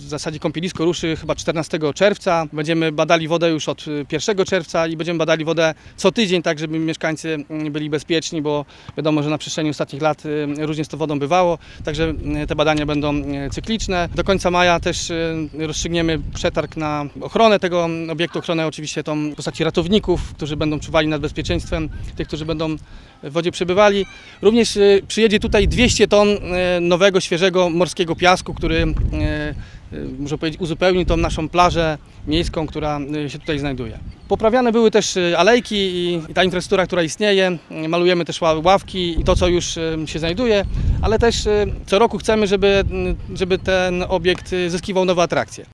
zasadzie kąpielisko ruszy chyba 14 czerwca. Będziemy badali wodę już od 1 czerwca i będziemy badali wodę co tydzień, tak żeby mieszkańcy byli bezpieczni, bo wiadomo, że na przestrzeni ostatnich lat różnie z tą wodą bywało. Także te badania będą cykliczne. Do końca maja też rozstrzygniemy przetarg na ochronę tego obiektu, ochronę oczywiście tą w postaci ratowników, którzy będą czuwali nad bezpieczeństwem tych, którzy będą w wodzie przebywali. Również przyjedzie tutaj 200 ton nowego, świeżego morskiego piasku, który muszę powiedzieć, uzupełni tą naszą plażę miejską, która się tutaj znajduje. Poprawiane były też alejki i ta infrastruktura, która istnieje. Malujemy też ławki i to, co już się znajduje, ale też co roku chcemy, żeby ten obiekt zyskiwał nowe atrakcje.